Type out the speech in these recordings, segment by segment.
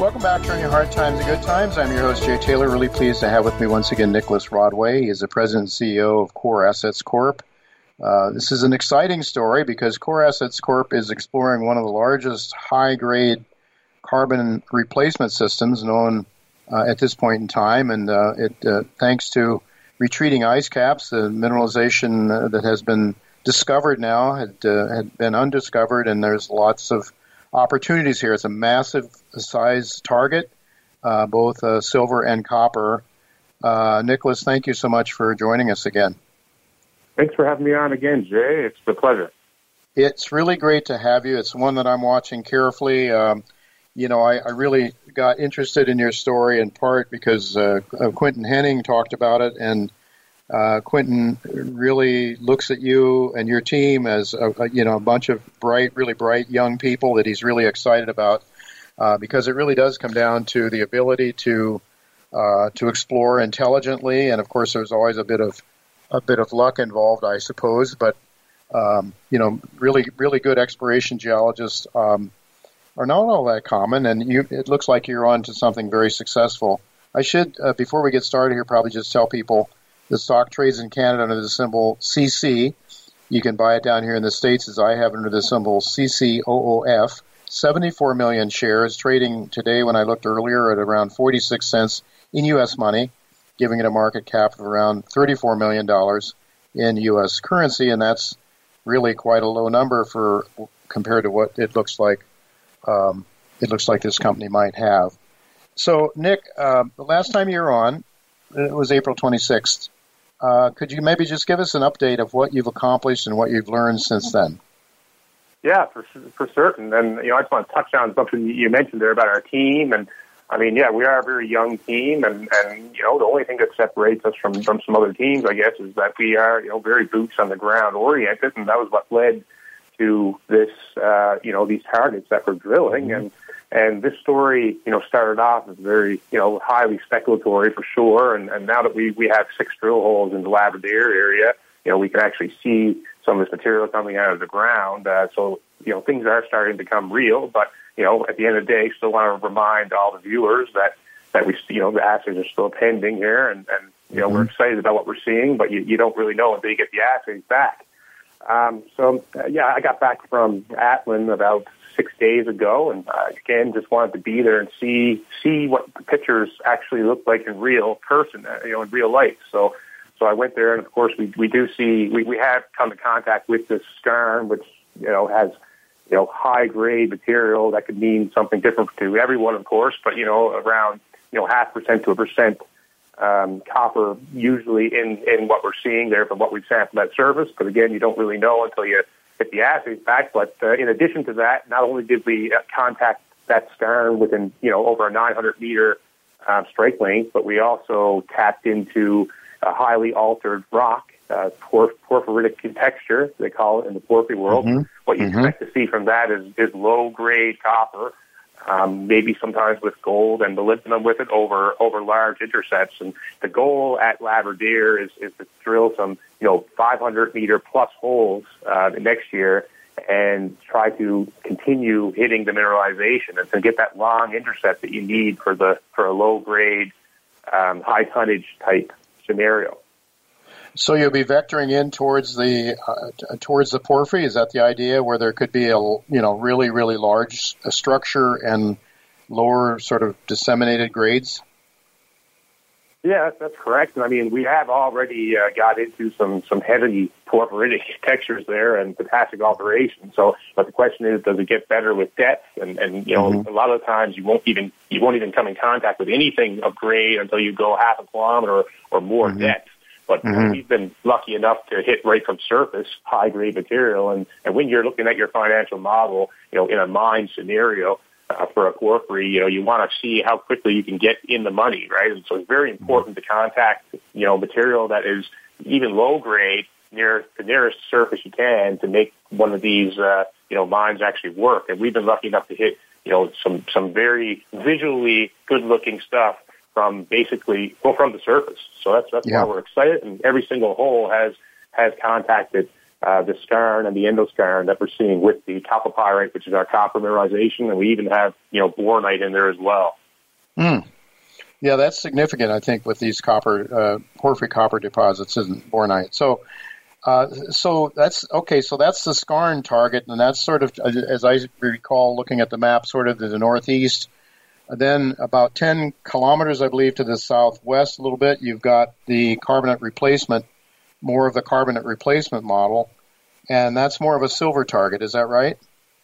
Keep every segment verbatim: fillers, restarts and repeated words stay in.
Welcome back to Your Hard Times and Good Times. I'm your host, Jay Taylor. Really pleased to have with me once again Nicholas Rodway. He is the president and C E O of Core Assets Corp. Uh, this is an exciting story because Core Assets Corp is exploring one of the largest high-grade carbon replacement systems known uh, at this point in time. And uh, it, uh, thanks to retreating ice caps, the mineralization uh, that has been discovered now had, uh, had been undiscovered, and there's lots of opportunities here. It's a massive size target, uh, both uh, silver and copper. Uh, Nicholas, thank you so much for joining us again. Thanks for having me on again, Jay. It's a pleasure. It's really great to have you. It's one that I'm watching carefully. Um, you know, I, I really got interested in your story in part because uh, Quinton Henning talked about it, and Uh, Quinton really looks at you and your team as a, a, you know, a bunch of bright, really bright young people that he's really excited about uh, because it really does come down to the ability to uh, to explore intelligently, and of course there's always a bit of a bit of luck involved, I suppose. But um, you know, really, really good exploration geologists um, are not all that common, and you, it looks like you're on to something very successful. I should, uh, before we get started here, probably just tell people. The stock trades in Canada under the symbol C C. You can buy it down here in the States as I have under the symbol C C O O F. seventy-four million shares, trading today when I looked earlier at around forty-six cents in U S money, giving it a market cap of around thirty-four million dollars in U S currency, and that's really quite a low number for compared to what it looks like um, it looks like this company might have. So, Nick, uh, the last time you were on, it was April twenty-sixth. Uh, could you maybe just give us an update of what you've accomplished and what you've learned since then? Yeah, for for certain. And, you know, I just want to touch on something you mentioned there about our team. And, I mean, yeah, we are a very young team. And, and you know, the only thing that separates us from, from some other teams, I guess, is that we are, you know, very boots on the ground oriented. And that was what led to this, uh, you know, these targets that we're drilling. Mm-hmm. And And this story, you know, started off as very, you know, highly speculatory for sure. And, and now that we, we have six drill holes in the Labrador area, you know, we can actually see some of this material coming out of the ground. Uh, so, you know, things are starting to become real. But, you know, at the end of the day, still want to remind all the viewers that, that we, you know, the assays are still pending here. And, and you know, mm-hmm. we're excited about what we're seeing, but you, you don't really know until you get the assays back. Um, so, uh, yeah, I got back from Atlin about six days ago, and uh, again, just wanted to be there and see see what the pictures actually look like in real person, uh, you know, in real life. So, so I went there, and of course, we we do see we we have come in contact with this skarn, which you know has you know high grade material that could mean something different to everyone, of course, but you know around you know half percent to a percent um, copper usually in in what we're seeing there from what we've sampled at surface. But again, you don't really know until you get the assays back. But uh, in addition to that, not only did we uh, contact that skarn within, you know, over a nine hundred meter uh, strike length, but we also tapped into a highly altered rock, uh, por- porphyritic in texture, they call it in the porphyry world. Mm-hmm. What you mm-hmm. expect to see from that is, is low-grade copper, um, maybe sometimes with gold and molybdenum with it over over large intercepts. And the goal at Labrador is, is to drill some, you know, five hundred meter plus holes uh, next year and try to continue hitting the mineralization and to get that long intercept that you need for the for a low grade, um, high tonnage type scenario. So you'll be vectoring in towards the uh, towards the porphyry. Is that the idea, where there could be a you know really really large structure and lower sort of disseminated grades? Yeah, that's correct. I mean, we have already uh, got into some, some heavy porphyritic textures there and potassic alteration. So, but the question is, does it get better with depth? And, and you know, mm-hmm. a lot of the times you won't even you won't even come in contact with anything of grade until you go half a kilometer or, or more mm-hmm. depth. But mm-hmm. we've been lucky enough to hit right from surface high grade material. And, and when you're looking at your financial model, you know, in a mine scenario, Uh, for a porphyry, you know, you want to see how quickly you can get in the money, right? And so it's very important to contact, you know, material that is even low grade near the nearest surface you can to make one of these, uh, you know, mines actually work. And we've been lucky enough to hit, you know, some some very visually good looking stuff from basically, well, from the surface. So that's that's yeah. why we're excited. And every single hole has has contacted uh, the skarn and the endoskarn that we're seeing with the chalcopyrite, which is our copper mineralization, and we even have, you know, bornite in there as well. Mm. Yeah, that's significant, I think, with these copper, uh, porphyry copper deposits and bornite. So, uh, so that's, okay, so that's the skarn target, and that's sort of, as I recall, looking at the map, sort of to the northeast. Then about ten kilometers, I believe, to the southwest a little bit, you've got the carbonate replacement, more of the carbonate replacement model, and that's more of a silver target. Is that right?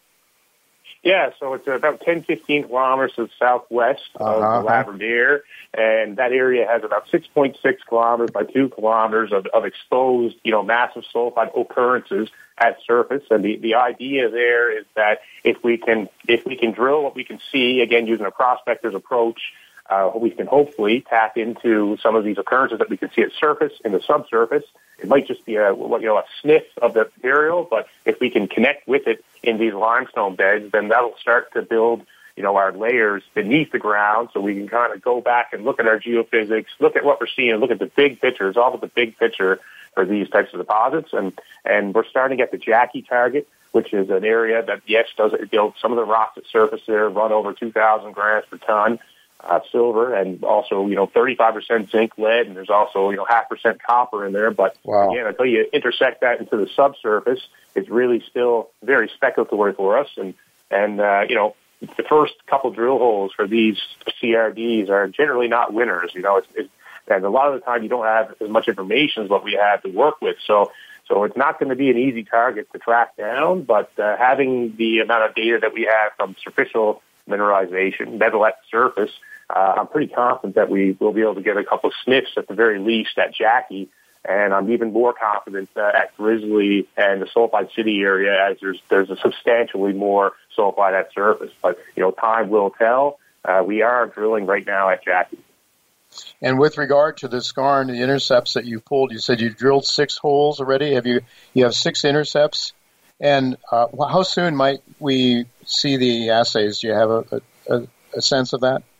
Yeah, so it's about ten, fifteen kilometers to the southwest of uh-huh. the Labrador, and that area has about six point six kilometers by two kilometers of, of exposed, you know, massive sulfide occurrences at surface. And the, the idea there is that if we can if we can drill what we can see, again, using a prospector's approach, uh, we can hopefully tap into some of these occurrences that we can see at surface, in the subsurface. It might just be a, you know, a sniff of the material, but if we can connect with it in these limestone beds, then that'll start to build, you know, our layers beneath the ground, so we can kind of go back and look at our geophysics, look at what we're seeing, look at the big picture. It's all about the big picture for these types of deposits, and and we're starting at the Jackie target, which is an area that, yes, does it build some of the rocks at surface there run over two thousand grams per ton. Uh, silver, and also, you know, thirty-five percent zinc, lead, and there's also, you know, half percent copper in there. But wow. Again, until you intersect that into the subsurface, it's really still very speculatory for us. And, and uh, you know, the first couple drill holes for these C R Ds are generally not winners. You know, it's, it's, and a lot of the time you don't have as much information as what we have to work with. So, so it's not going to be an easy target to track down, but uh, having the amount of data that we have from superficial mineralization, metal at the surface, uh, I'm pretty confident that we will be able to get a couple of sniffs at the very least at Jackie, and I'm even more confident uh, at Grizzly and the Sulfide City area, as there's there's a substantially more sulfide at surface. But, you know, time will tell. Uh, we are drilling right now at Jackie. And with regard to the skarn, the intercepts that you pulled, you said you drilled six holes already. Have you? You have six intercepts. And uh, how soon might we see the assays? Do you have a, a, a sense of that?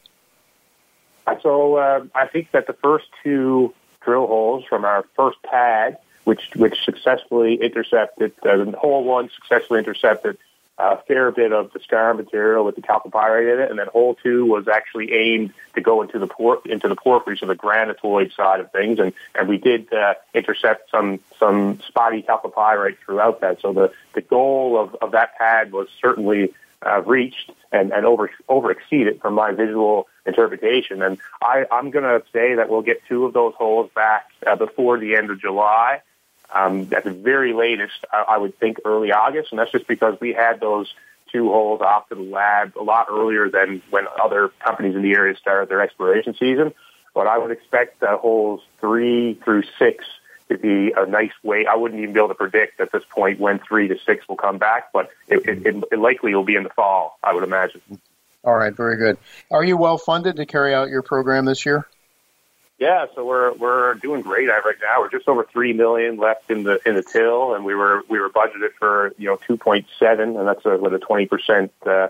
So uh, I think that the first two drill holes from our first pad, which which successfully intercepted, uh, hole one successfully intercepted a fair bit of the skarn material with the chalcopyrite in it, and then hole two was actually aimed to go into the por- into the porphyry, so the granitoid side of things, and, and we did uh, intercept some some spotty chalcopyrite throughout that. So the, the goal of, of that pad was certainly uh, reached and, and over over exceeded from my visual interpretation. And I, I'm going to say that we'll get two of those holes back uh, before the end of July. Um, at the very latest, I, I would think early August, and that's just because we had those two holes off to the lab a lot earlier than when other companies in the area started their exploration season. But I would expect uh, holes three through six to be a nice way. I wouldn't even be able to predict at this point when three to six will come back, but it, it, it, it likely will be in the fall, I would imagine. All right, very good. Are you well funded to carry out your program this year? Yeah, so we're we're doing great right now. We're just over three million left in the in the till, and we were we were budgeted for you know two point seven, and that's a, with a twenty percent uh,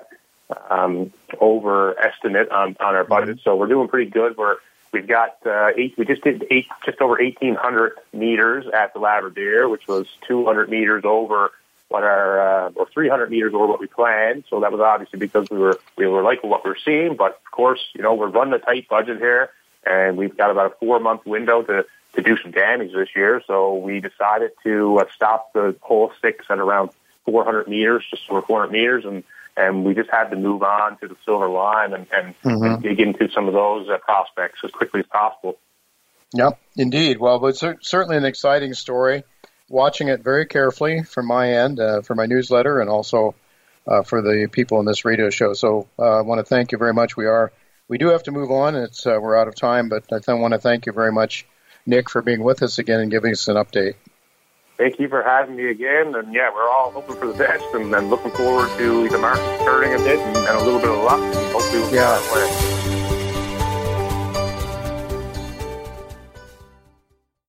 um, over estimate on, on our budget. Mm-hmm. So we're doing pretty good. We're we've got uh, eight. We just did eight, just over eighteen hundred meters at the Labrador, which was two hundred meters over what our uh, or three hundred meters over what we planned. So that was obviously because we were we were liking what we were seeing. But of course, you know, we're running a tight budget here. And we've got about a four-month window to, to do some damage this year. So we decided to uh, stop the hole six at around four hundred meters, just over four hundred meters. And, and we just had to move on to the Silver Line and, and, mm-hmm. and dig into some of those uh, prospects as quickly as possible. Yep, indeed. Well, it's certainly an exciting story. Watching it very carefully from my end, uh, for my newsletter, and also uh, for the people in this radio show. So uh, I want to thank you very much. We are We do have to move on. It's uh, we're out of time, but I want to thank you very much, Nick, for being with us again and giving us an update. Thank you for having me again. And, yeah, we're all hoping for the best and, and looking forward to the market turning a bit and, and a little bit of luck. And hopefully we'll yeah. get that way.